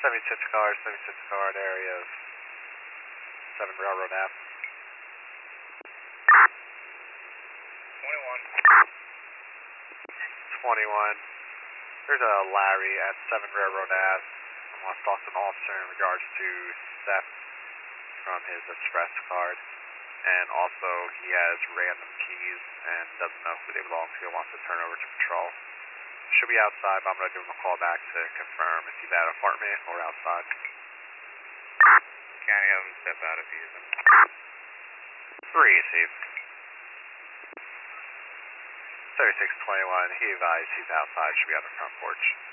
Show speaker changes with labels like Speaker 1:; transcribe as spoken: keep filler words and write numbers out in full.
Speaker 1: seventy-six cars, seventy-six card area of seven Railroad Ave.
Speaker 2: twenty-one.
Speaker 1: twenty-one. There's a Larry at seven Railroad Ave. I want to talk to an officer in regards to theft from his express card. And also, he has random keys and doesn't know who they belong to and wants to turn over to patrol. Should be outside, but I'm going to give him a call back to confirm if he's at an apartment or outside.
Speaker 2: County, have him step out if he isn't.
Speaker 1: Received. thirty-six twenty-one, he advised he's outside, should be on the front porch.